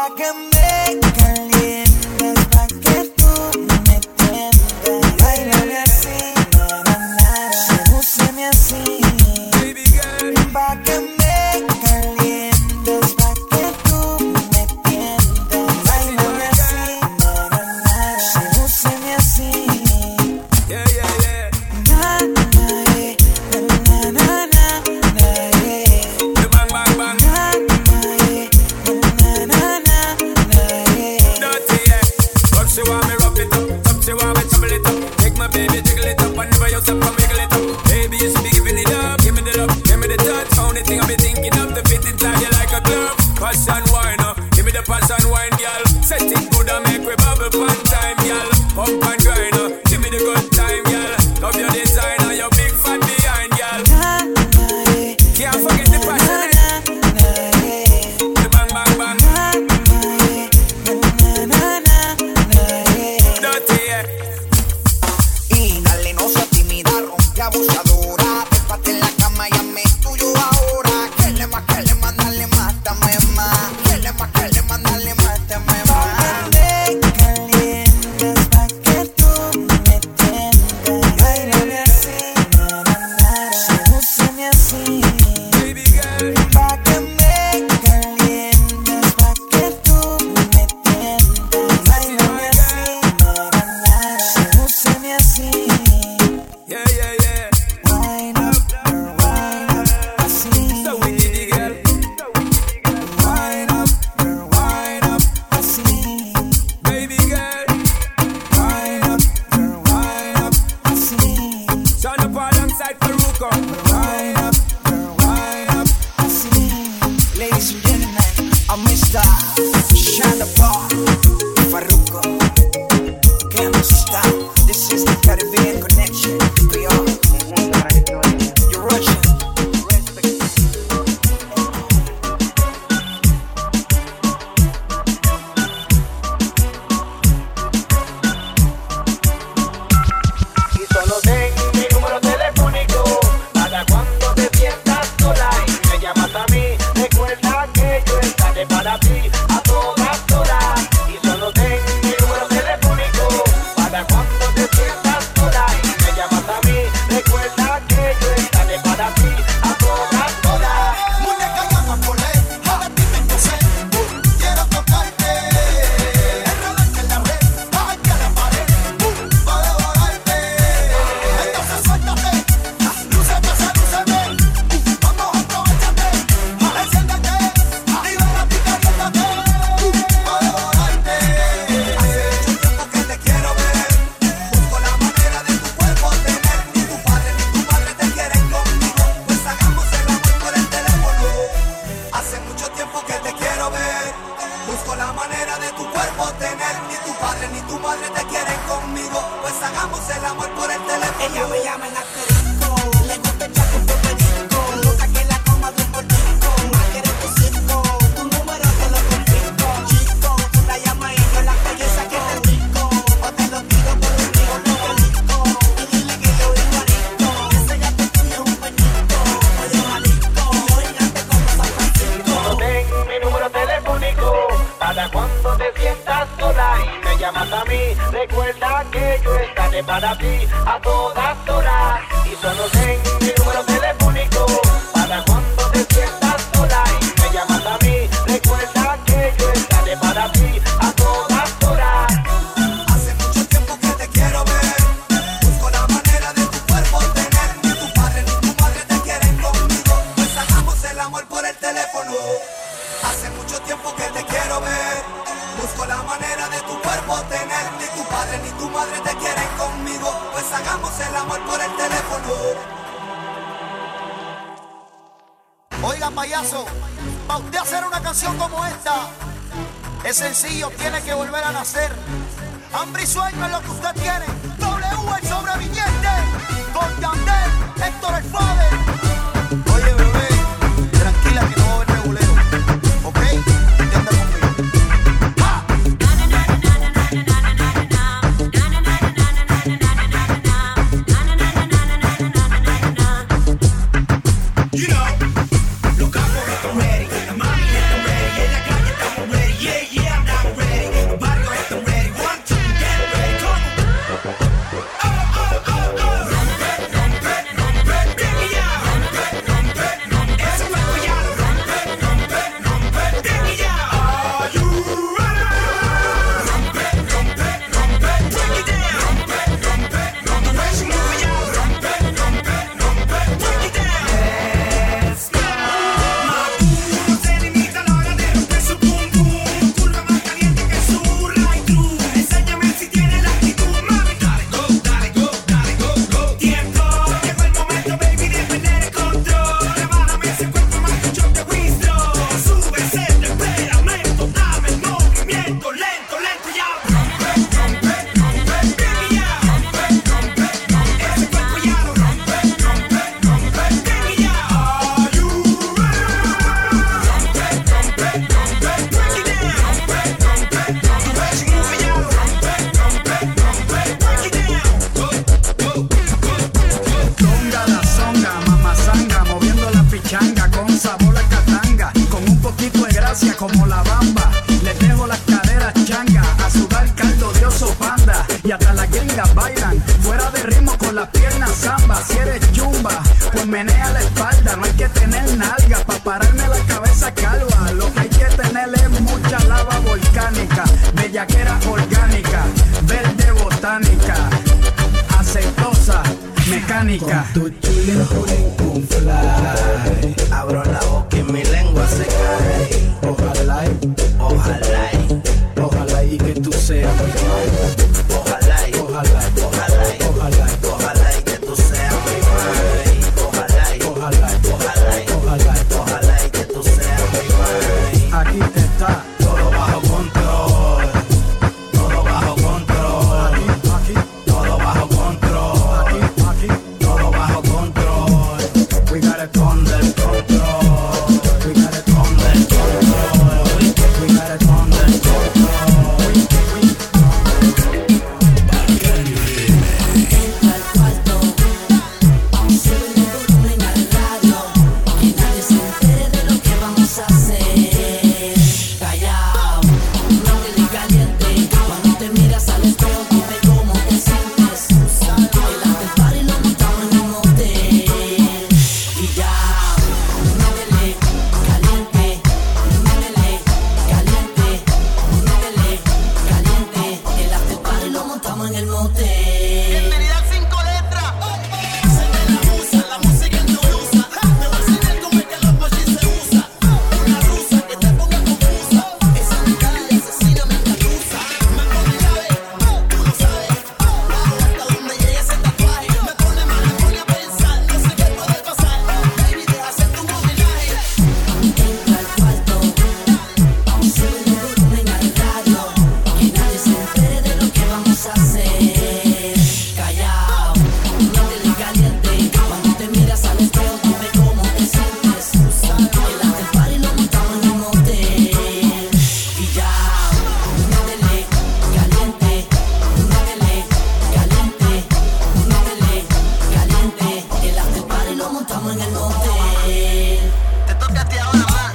que me calientes, pa' que tú me tiendas. Báilame así, na, na, na, sedúceme así. Baby girl, pa' que me calientes, pa' que tú me tiendas. Báilame así, na, na, na, sedúceme así. Yeah, yeah, yeah. Na, na, na, na, na, na, yeah. The bang, bang, bang. Na, na, na, na, na, yeah. Dirty, yeah. But she want me rough it up, some she want me trouble it up. Take my baby, jiggle it up, and never you stop and wiggle it up. Baby, you should be giving it up, give me the love, give me the touch. Only thing I be thinking of, to fit it like you like a glove. Passion wine, give me the passion wine, girl. Set it good and make we bubble fun time, girl. Pump and grind, give me the good time, girl. Love your design and your big fat behind, girl. Can't forget the passion, the bang, bang, bang. Dirty, yeah. Y dale, no seas tímida, rompe abusadora. Trépate en la cama y hazme tuyo ahora. Que le más, dale más, dame más. Que le más, dale más, dame más. Me calientes, pa' que tú me tiendas. Báilame así, na, na, na, sedúceme así. Baby girl, Pa' que me calientes, pa' que tú me tiendas. Báilame así, na, na, na, sedúceme así. yeah, yeah, yeah. Wind up, así. So wicked, girl. Wind up, así. Baby girl, Wind up, así. turn up alongside Faruko. Wind up, así. Ladies and gentlemen, I'm Mr. Shonda Paul Farruko. Can't stop. This is the Caribbean Connection. PR. You're Russian. Y solo ten mi número telefónico para cuando te sientas sola y me llamas a mí. Recuerda que yo estaré para ti a todas horas. Y solo ten mi número telefónico para cuando te sientas sola y me llamas a mí. Recuerda que yo estaré para ti a todas horas. Muñeca llama por ley, ahora dime qué hacer. Quiero tocarte, enredarte en la red, bajarte a la pared, para devorarte. Entonces suéltate, lúcete, sedúceme. Vamos, aprovechate, enciéndete, libérate y caliéntate, para devorarte. Hace mucho tiempo que te quiero ver, busco la manera de tu cuerpo tener. Ni tu padre ni tu madre te quieren conmigo, pues hagamos el amor por el teléfono. Hace mucho tiempo que te quiero ver, busco la manera de tu cuerpo tener. Ni tu padre ni tu madre te quieren conmigo, pues hagamos el amor por el teléfono. Ella me llama en asterisco. Le gusta echar tu perico. Nota que la coma de un portico. Más que eres tu circo. Tu número te lo confisco. Chico, tú la llamas y yo la calle saqué del disco. O te lo tiro por un río disco. Y dile que yo vivo arisco. Ese gato tuyo es un peñito. Oye, marisco. Oígate como San Francisco. Solo ten mi número telefónico para cuando te sientas sola y me llamas a mí. Recuerda que yo estaré para ti a todas horas. Y solo ten mi número telefónico para cuando te sientas sola y me llamas a mí. Recuerda que yo estaré para ti a todas horas. Hace mucho tiempo que te quiero ver, busco la manera de tu cuerpo tener. Ni tu padre ni tu madre te quieren conmigo, pues hagamos el amor por el teléfono. Hace mucho tiempo que te quiero ver, busco la manera de tu cuerpo tener. Ni tu padre ni tu madre te quieren conmigo, pues hagamos el amor por el teléfono. Oiga, payaso, para usted hacer una canción como esta, es sencillo, tiene que volver a nacer. Hambre y sueño es lo que usted tiene. W el sobreviviente, con Yandel, Héctor el Father. Oye, bebé, tranquila que no va a haber reguleo, ¿ok? Te anda conmigo. ¡Ah! You know, los capos están ready, la mami está ready, en la calle estamos ready, yeah, yeah. gracia como la bamba. Les dejo las caderas changa, a sudar caldo de oso panda. Y hasta las gringas bailan, fuera de ritmo con las piernas zamba. Si eres chumba, pues menea la espalda. No hay que tener nalga pa' pararme la cabeza calva. Lo que hay que tener es mucha lava volcánica, bellaquera orgánica, verde botánica, aceitosa, mecánica. Con tu chulín, un fly. Abro la boca y mi lengua se cae. Ojalá, ojalá, ojalá y que tú seas mi madre. Ojalá, ojalá, ojalá, ojalá, ojalá y que tú seas mi madre. Ojalá, ojalá, ojalá, ojalá, ojalá y que tú seas mi madre. Aquí está todo bajo control, todo bajo control. aquí, todo bajo control, aquí, todo bajo control. we got it Under control, we got it under control, we got it under control. Entra al cuarto, sube el volumen al radio, que nadie se entere de lo que vamos a hacer. Callao, no te caliente, cuando te miras al espejo dime cómo te sientes. El after party lo montamos en un motel. Y ya, métele caliente, métele caliente, métele caliente. El after party lo montamos en el motel. Bienvenida al 5 letras. Se me la usa, la música introduce. Me voy a enseñar cómo es que los machis se usa. Una rusa que te ponga confusa. Esa mirada de asesina me engarusa. Me pone llave, tú lo sabes. Hasta donde llegue ese tatuaje. Me pone mal, me pone a pensar. No sé qué puede pasar. Baby, deja hacerte un homenaje. Entra al cuarto, sube el volumen al radio, que nadie se entere de lo que vamos a hacer. Callao, métele caliente, cuando te miras al espejo dime cómo te sientes. El after party lo montamos en un motel. Y ya, métele caliente, métele caliente, métele caliente. El after party lo montamos en el motel. Te toca a ti ahora más.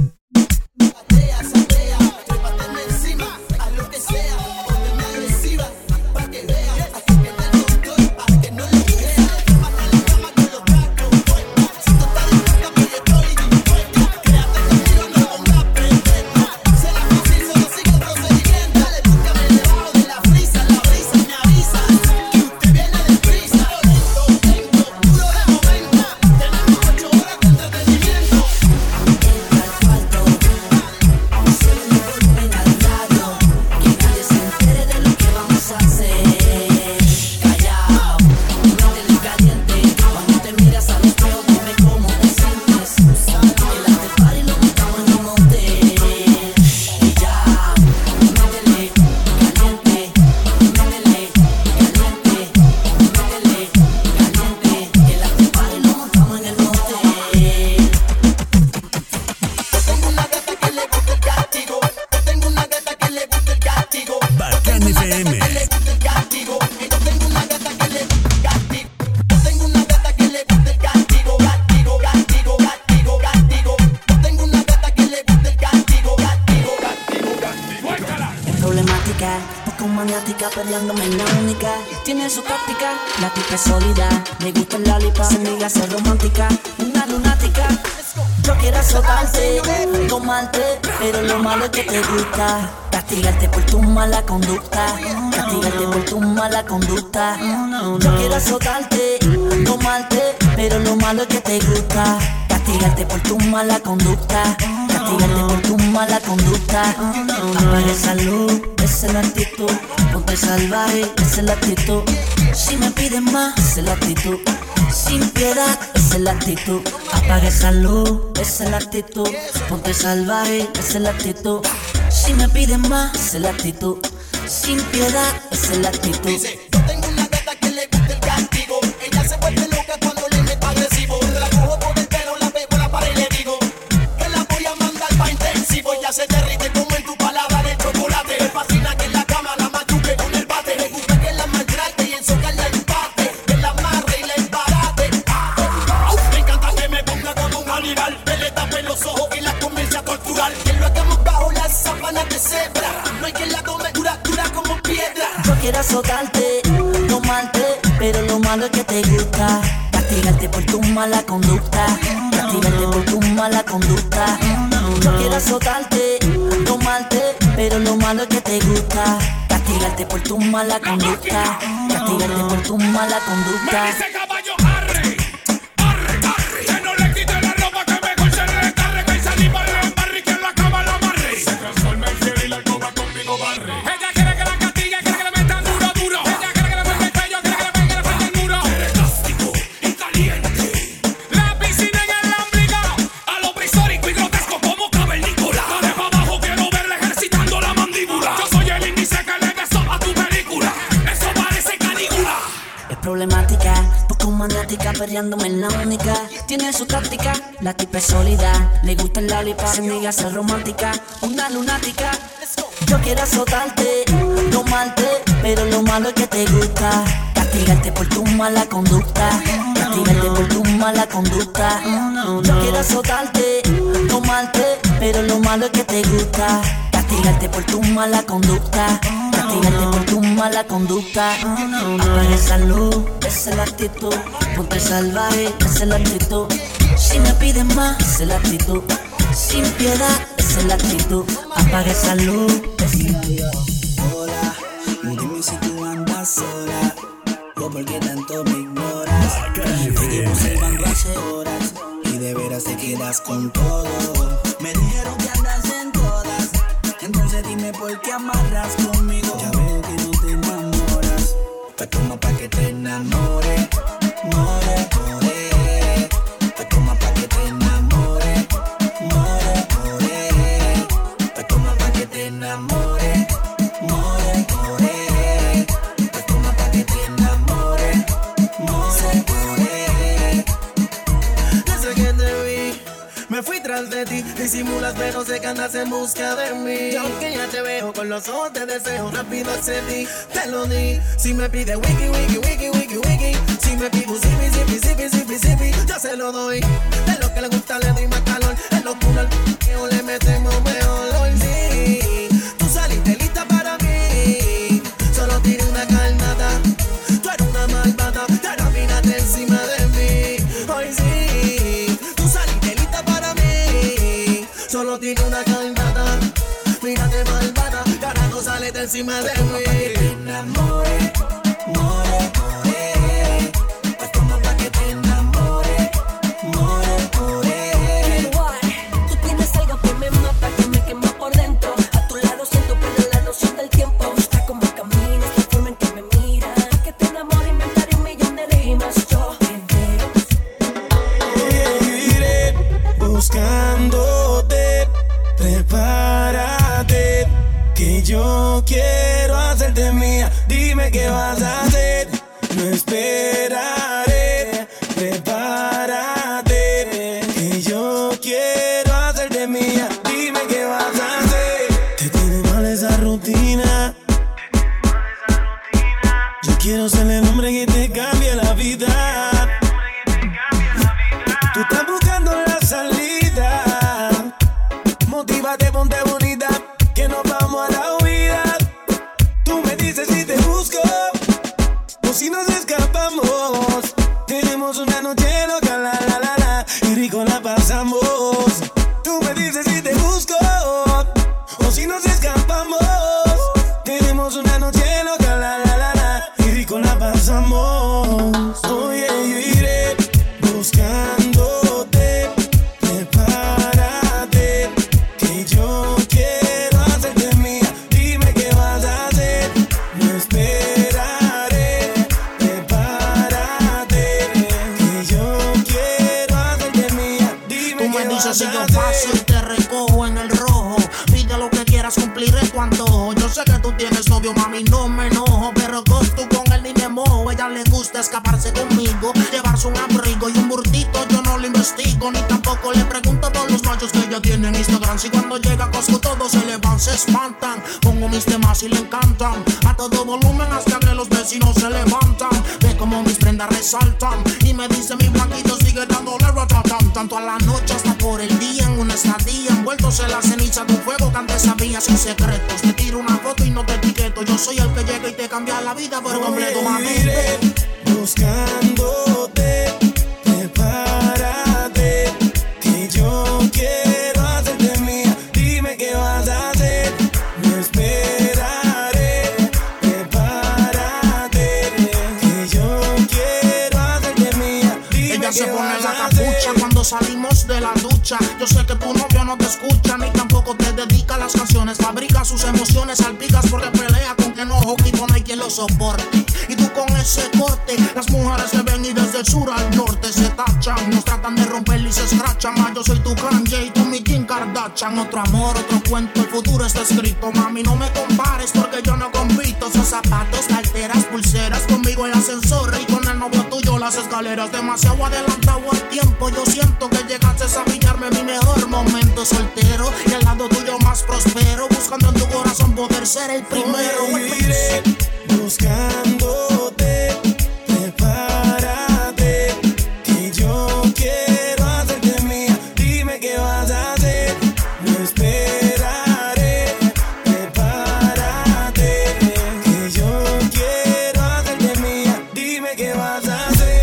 Patea, satea, trépateme encima, haz lo que sea, ponme agresiva, pa' que vea, hasta que te lo doy, pa' que no lo creas. Mata la cama con los cacos, si tú estás dispuesta, pues yo estoy dispuesta. Quédate conmigo, no pongas pretexto. Será fácil, solo sigue el procedimiento. Dale, búscame debajo de la brisa me avisa, que usted viene deprisa. Lento, lento, puro de momento, tenemos 8 horas de entretenimiento. Entra al cuarto, sube el volumen al radio, que nadie se entere de lo que vamos a hacer. Callao, métele caliente, cuando te miras al espejo dime cómo te sientes. El after party lo montamos en un motel. Y ya, métele caliente, métele caliente, métele caliente. El after party lo montamos en el motel. Tengo una gata que le gusta el castigo. Tengo una gata que le gusta el castigo. Bacán FM. Le gusta el castigo. Yo tengo una gata que le gusta el castigo. Yo tengo una gata que le gusta el castigo. Castigo, castigo, castigo, castigo. Yo tengo una gata que le gusta el castigo. Castigo, castigo, castigo. Es problemática, poco maniática, peleándome en la única. Tiene su táctica, la tipa es sólida. Le gusta el lollipop, se niega a ser romántica. Una lunática, yo quiero azotarte, tomarte, pero lo malo es que te gusta. Castigarte por tu mala conducta, castigarte por tu mala conducta. Yo quiero azotarte, tomarte, pero lo malo es que te gusta. Castigarte por tu mala conducta, castigarte por tu mala conducta. Apaga esa luz, esa es la actitud. Ponte salvaje, esa es la actitud. Si me piden más, esa es la actitud. Sin piedad, esa es la actitud. Apaga esa luz, esa es la actitud. Ponte salvaje, esa es la actitud. Si me piden más, esa es la actitud. Sin piedad, esa es la actitud. Dice, yo tengo una gata que le gusta el castigo. Ella se vuelve loca cuando le meto agresivo. La cojo por el pelo, la pego a la pared y le digo que la voy a mandar pa' intensivo. Ella se derrite como en tu palabra de chocolate. Me fascina que en la cama la machuque con el bate. Me gusta que la maltrate y en socarla empate. Que la amarre y la embarate. Me encanta que me ponga como un animal. Que le tape los ojos y la comience a torturar. Que lo haga quiero azotarte, tomarte, pero lo malo es que te gusta castigarte por tu mala conducta, castigarte por tu mala conducta. Yo quiero azotarte, tomarte, pero lo malo es que te gusta castigarte por tu mala conducta, castigarte por tu mala conducta. Me dice caballo, arre, arre, arre. Que no le quite la ropa, que mejor se le descarre. Que salir para el barrio y que en la cama la amarre. Se transforma en fiel y la alcoba conmigo barre. Ella quiere que la castigue, quiere que le metan duro, duro. Ella quiere que le ponga el cuello, quiere que le pegue la frente el muro. Quiere castigo y caliente. La piscina en el ombligo, a lo prehistórico y grotesco como cavernícola. Dale pa' abajo, quiero verla ejercitando la mandíbula. Yo soy el índice que le besó a tu película. Eso parece Calígula. Es problemática, poco maniática, perreándome en la única. Tiene su táctica, la tipa es sólida. Le gusta el lollipop, se niega a ser romántica. Una lunática, yo quiero azotarte, tomarte, pero lo malo es que te gusta castigarte por tu mala conducta, castigarte por tu mala conducta. Yo quiero azotarte, tomarte, pero lo malo es que te gusta castigarte por tu mala conducta, castigarte por tu mala conducta. Apaga esa luz, esa es la actitud. Ponte salvaje, esa es la actitud. Si me pides más, esa es la actitud. Sin piedad, esa es la actitud. Apaga esa luz. Hola, dime si tú andas sola o por qué tanto me ignoras. Te llevo observando hace horas y de veras te quedas con todo. Me dijeron que andas en todas, entonces dime por qué amarras conmigo. Ya veo que no te enamoras, pues toma pa' que te enamore, more, more. Pues toma pa' que te enamore, more, more. Pues toma pa' que te enamore, more, more. Pues toma pa' que te enamore, more, more. Desde que te vi, me fui tras de ti. Disimulas pero sé que andas en busca de mí. Y aunque ya te veo con los ojos de deseo, rápido accedí, te lo di. Si me pide wiki, wiki, wiki, wiki, wiki. Si me pide un zipi, zipi, zipi, zipi, zipi, yo se lo doy. De lo que le gusta le doy más calor. En locura al p***eo le metemos mejor. Hoy sí, tú saliste lista para mí. Solo tiré una carnada, tú eres una malvada. Y ahora mírate encima de mí. Hoy sí, tú saliste lista para mí. Solo tiré una carnada, mírate malvada. Y ahora no sales de encima de mí. Te enamore, more, more. Pues toma pa' que te enamore, more, more. Tú tienes algo que me mata, que me quema por dentro. A tu lado siento perder la noción del tiempo. Me gusta cómo caminas, la forma en que me miras. Que te enamore, inventaré un millón de rimas. Yo Iré buscándote, prepárate, que yo quiero hacerte mía. Dime qué vas a hacer, no esperaré. Prepárate, que yo quiero hacerte mía. Dime qué vas a hacer. Te tiene mal esa rutina. Yo quiero ser el hombre que te cambie la vida. Tú estás buscando la salida. Motívate, ponte bonita, que nos vamos a la huida. Tú me dices si te busco o si nos escapamos. Tenemos una noche loca, la la la la, y rico la pasamos. Tú me dices si te busco o si nos escapamos. Tenemos una noche loca, la la la la, y rico la pasamos. Oye, yo iré buscándote, prepárate, que yo quiero hacerte mía. Dime qué vas a hacer, no esperaré. Prepárate, que yo quiero hacerte mía. Dime Tú me qué dices vas si a yo hacer. paso y te recojo en el rojo. Pide lo que quieras, cumpliré tu antojo. Yo sé que tú tienes novio, mami, no me enojo. Pero tú con él ni me mojo. Ella le gusta escaparse conmigo, llevarse un abrigo y un burtito. Yo no lo investigo, ni tampoco le pregunto a todos los machos que ella tiene en Instagram. Si cuando llega a Costco todos se le van, se espantan. Pongo mis temas y le encantan a todo volumen hasta que los vecinos se levantan. Ve como mis prendas resaltan y me dice mi blanquito sigue dándole ratatán. Tanto a la noche hasta por el día en una estadía, envueltos en la ceniza de un fuego que antes sabía sin secretos. Te tiro una foto y no te etiqueto. Yo soy el que llega y te cambia la vida por completo, mami. Buscándote, prepárate, que yo quiero hacerte mía. Dime qué vas a hacer, no esperaré. Prepárate, que yo quiero hacerte mía. Dime ella se qué pone vas la a capucha hacer. cuando salimos de la ducha. Yo sé que tu novio no te escucha ni tampoco te dedica las canciones. Fabrica sus emociones, salpicas porque pelea con enojo y no hay quien lo soporte. Y tú con ese corte, las mujeres te ven y desde el sur al norte se tachan. Nos tratan de romper y se escrachan. Yo soy tu Kanye y tú mi Kim Kardashian. Otro amor, otro cuento, el futuro está escrito. Mami, no me compares porque yo no compito. Esos zapatos, carteras, pulseras, conmigo el ascensor y con el novio tuyo las escaleras. Demasiado adelantado al tiempo, yo siento que llegaste a pillarme mi mejor momento soltero y al lado tuyo más prospero, buscando en tu corazón poder ser el primero. Iré buscándote, prepárate, que yo quiero hacerte mía. Dime qué vas a hacer, no esperaré. Prepárate, que yo quiero hacerte mía. Dime qué vas a hacer.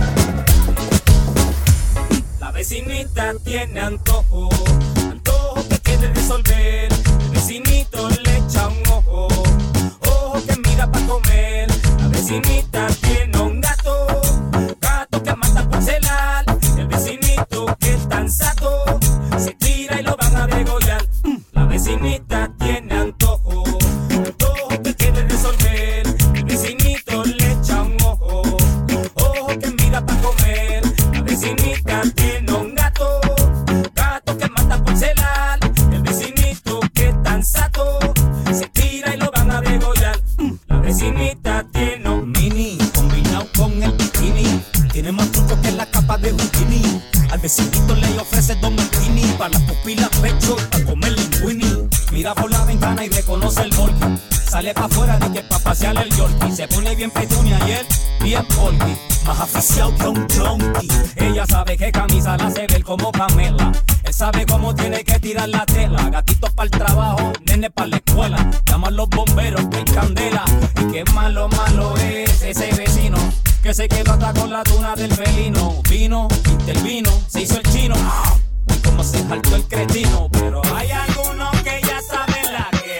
La vecinita tiene antojo, antojo que quiere resolver. El vecinito le echa un ojo, ojo que mira pa' comer. La vecinita tiene un gato, gato que mata por celar. El vecinito que es tan sato, se tira y lo van a degollar. La vecinita tiene antojo, antojo que quiere resolver. El vecinito le echa un ojo, ojo que mira pa' comer. La vecinita tiene un gato, gato que mata por celar. El vecinito que es tan sato, se tira y lo van a degollar. La vecinita tiene un mini, combinado con el bikini. Tiene más trucos que la capa de Houdini. Al vecinito le ofrece dos martini, para las pupilas pecho y para comer linguini. Mira por la ventana y reconoce el volky. Sale pa' afuera de que pa' pasear el yorkie. Se pone bien petunia y él bien polky, más aficiado que un junkie. Ella sabe que camisa la hace ver como Pamela. Él sabe cómo tiene que tirar la tela. Gatitos para el trabajo, nene para la escuela. Llaman los bomberos que hay candela. Y qué malo, malo es ese vecino que se quedó hasta con la tuna del felino. Vino, intervino, se hizo el chino. Y como se saltó el cretino. Pero hay algunos que ya saben la que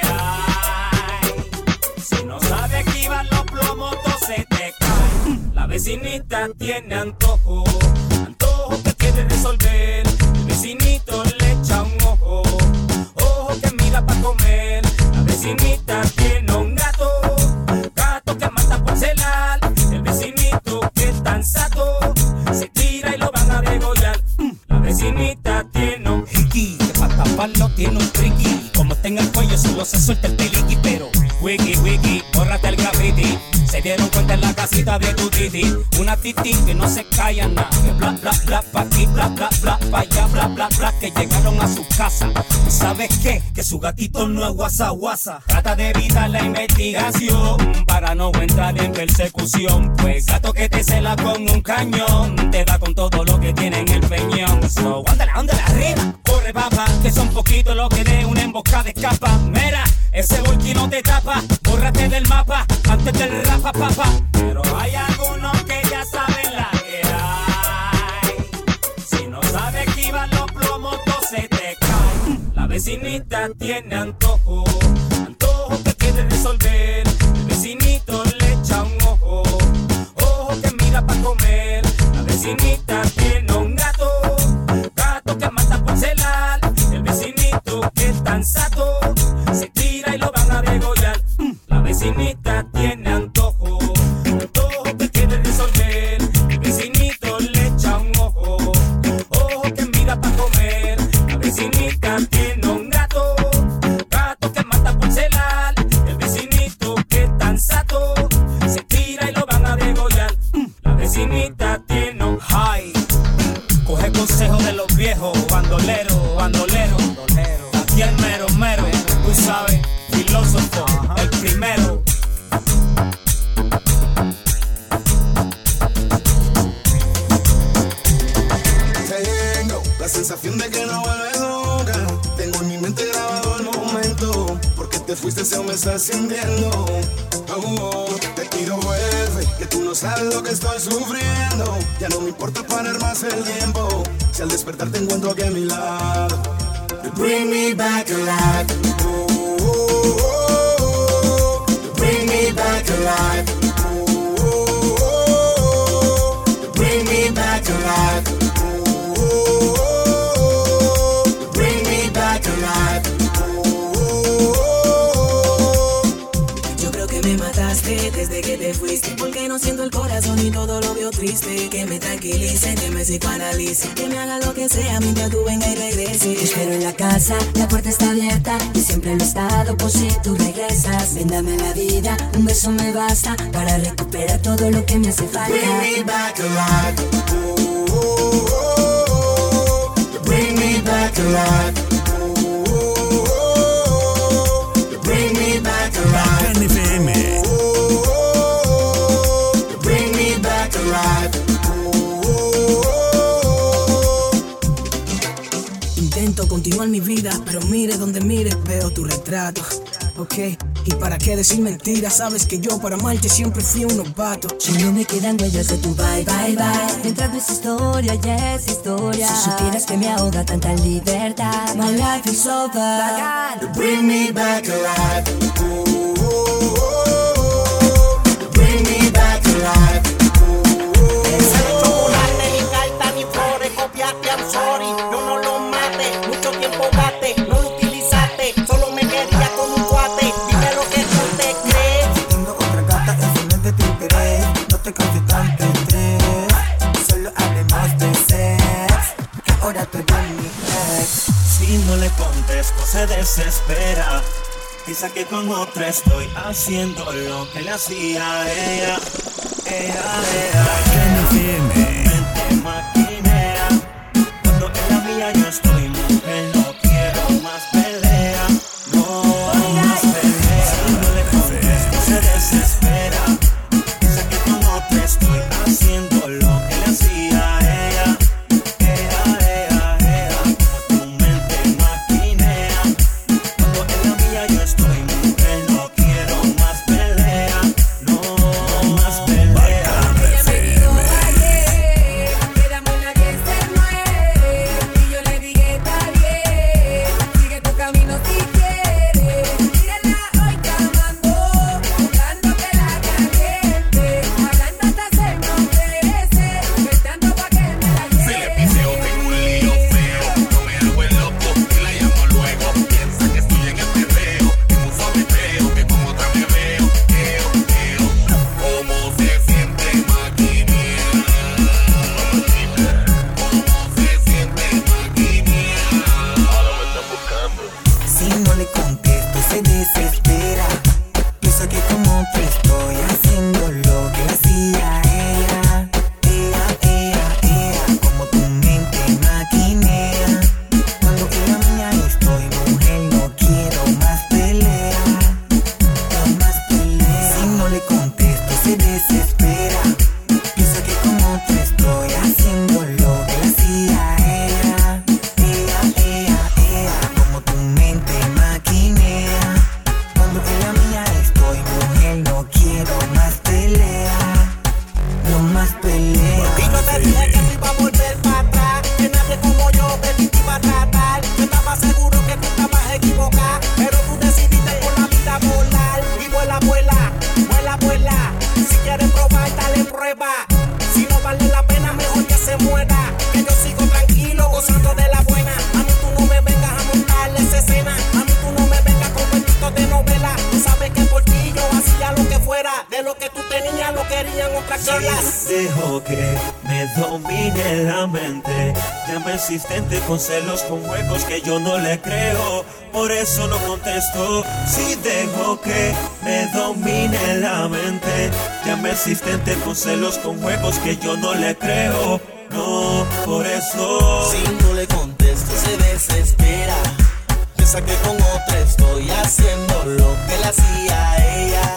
hay. Si no sabes esquivar los plomos, se te caen. La vecinita tiene antojo, antojo que quiere resolver. El vecinito le echa un ojo, ojo que mira pa' comer. La vecinita tiene un gato, gato que mata por celar. El vecinito que es tan sato, se tira y lo van a degollar. La vecinita tiene un hiki, que pa' taparlo tiene un triqui. Como está en el cuello solo se suelta el peliqui. Pero wiki, wiki, bórrate el graffiti. Se dieron cuenta en la casita de tu titi. Una titi que no se calla nada. Que bla, bla, bla, pa' aquí, bla, bla, bla, pa' allá, bla, bla, bla. Que llegaron a su casa. ¿Sabes qué? Que su gatito no es guasa, guasa. Trata de evitar la investigación para no entrar en persecución. Pues gato que te cela con un cañón te da con todo lo que tiene en el peñón. So, ándale, ándale arriba. Corre, papá, que son poquitos los que de una emboscada escapa. Mira, ese volky no te tapa. Bórrate del mapa antes del rapa, papá. Pero hay algunos que ya saben la que hay. Si no sabes esquivar los plomos, se te caen. La vecinita tiene antojo, antojo que quiere resolver. El vecinito le echa un ojo, ojo que mira pa' comer. La vecinita tiene un gato, gato que mata por celar. El vecinito que es tan sato, se tira y lo van a degollar. La vecinita tiene antojo, antojo que quiere resolver. El vecinito le echa un ojo, ojo que mira pa' comer. La vecinita tiene un gato, gato que mata por celar. El vecinito que es tan sato, se tira y lo van a degollar. La vecinita tiene un high. Coge consejo de los viejos, bandolero, bandolero. Aquí el mero, mero, tú sabes, filósofo, el primero. Tengo la sensación de que no vuelves nunca. Tengo en mi mente grabado el momento, porque te te fuiste se me está sintiendo. Oh, te pido vuelve, que tú no sabes lo que estoy sufriendo. Ya no me importa parar más el tiempo, si al despertar te encuentro aquí a mi lado. You bring me back alive. Oh, oh, oh, oh. You bring me back alive. Oh, oh, oh, oh. You bring me back alive. Oh, oh, oh, oh. You bring me back alive. Me mataste desde que te fuiste, porque no siento el corazón y todo lo veo triste. Que me tranquilice, que me psicoanalice, que me haga lo que sea mientras tú venga y regrese. Te espero en la casa, la puerta está abierta y siempre lo he estado por si tú regresas. Ven, dame la vida, un beso me basta para recuperar todo lo que me hace falta. Bring me back alive. Oh, oh, oh, oh. Bring me back alive. Oh, oh, oh, oh. Bring me back alive. Intento continuar mi vida, pero mire donde mire, veo tu retrato. Ok, y para qué decir mentiras, sabes que yo para amarte siempre fui un novato. Solo me quedan huellas de tu bye, bye, bye. Mientras no es historia, ya es historia. Si supieras que me ahoga tanta libertad. My life is over. You bring me back alive. Oh, oh, oh, oh. You bring me back alive. Ni carta ni flores, copiaste, I'm sorry. Yo no lo maté, mucho tiempo gaste, no lo utilizaste, solo me quería como un cuate. Dime lo que tú te crees. Si tengo otra gata, eso no es de tu interés. No te causes tanto estrés. Solo hablemos de sex, que ahora tú eres mi ex. Si no le contesto se desespera. Piensa que con otra estoy haciendo lo que le hacía a ella. Mente maquinea. Cuando en la mía yo estoy mujer, no quiero más pelea. No más pelea. Si no le contesto se desespera. Piensa que con otra estoy haciendo lo que le hacía a ella. Como tu mente maquinea. Cuando en la mía yo estoy mujer, no quiero más pelea. No más pelea. Dejo que me domine la mente. Llama insistente con celos, con juegos que yo no le creo. Por eso no contesto. Si dejo que me domine la mente. Llama insistente con celos, con juegos que yo no le creo. No, por eso. Si no le contesto se desespera. Piensa que con otra estoy haciendo lo que le hacía a ella.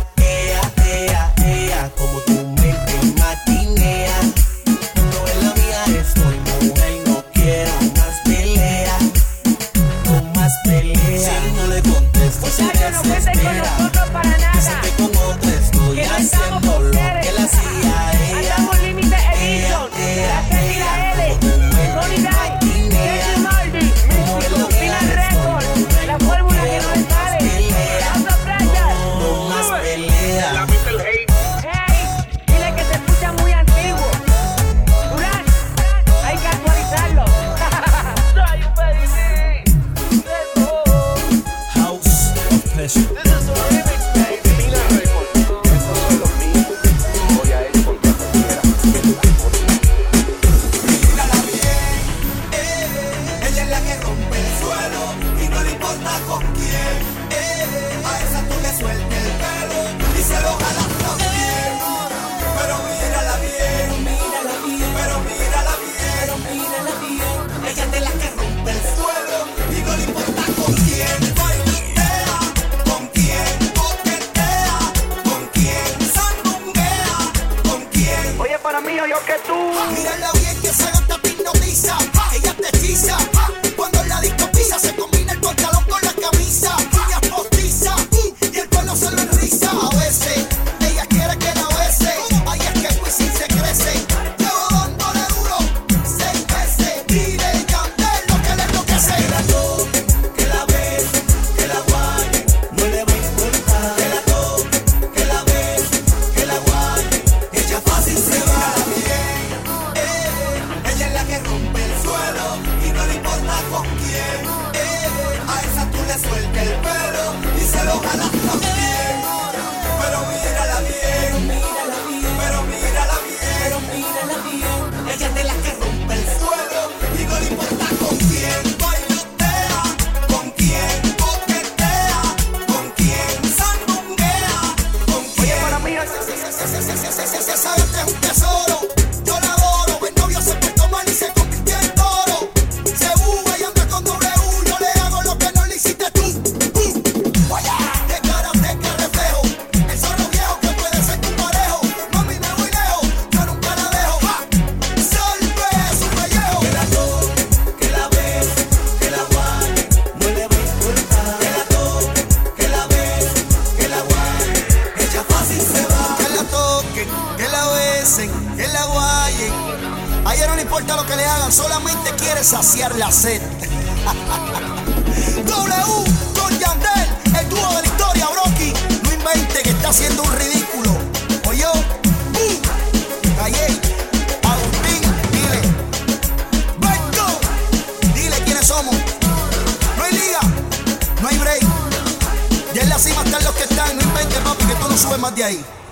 Como tu mente maquinea. Cuando en la mía estoy mujer y no quiero más pelea. No más pelea. Si no le contesto se desespera. eso. Mírala bien, ella es la que rompe el suelo y no le importa con quién. A esa tú le sueltas el pelo y se lo jalas también. Pero mírala bien, pero mírala bien. Ella es de la que rompe el suelo y no le importa con quién. Bailotea, con quién coquetea, con quién sandunguea, con quién. Oye, para mí, yo que tú. Mírala bien que esa gata te hipnotiza, ella te hechiza. Cuando en la disco pisa se combina el pantalón con la camisa. Ella postiza y el pelo se lo enriza. A veces ella quiere que la bese, ay es que Wisin se crece. Llevo dándole duro 6 veces. Dile Yandel lo que le enloquece. Que la toque, que la bese, que la guaye, no le va a importar. Que la toque, que la bese, que la guaye, ella fácil se va. Ella es la que rompe el suelo y no le importa con quién. A esa tú le sueltas el pelo y se lo jalas también. Pero mírala bien, pero mírala bien. Ella es de la que rompe el suelo y no le importa con quién. Bailotea, con quién coquetea, con quién sandunguea, con quién. Oye, para mí, Esa gata es un tesoro, yo la adoro. El novio se portó mal y se convirtió en toro. Se buga y anda con W, yo le hago lo que no le hiciste tú. Vaya, de karateca reflejo, el zorro viejo que puede ser tu parejo. Mami, me voy lejos, yo nunca la dejo. Salve su pellejo. Que la toque, que la bese, que la guaye, no le va a importar. Que la toque, que la bese, que la guaye, ella fácil se va. Que la toquen, que la besen, que la guayen. A ella no le importa lo que le hagan, solamente quiere saciar la sed. W con Yandel, el dúo de la historia, Brocky. No invente que está haciendo un ridículo. Oye, Calle, Agustín, dile. Beto, dile quiénes somos. No hay liga, no hay break. Ya en la cima están los que están. No invente, papi, que tú no subes más de ahí.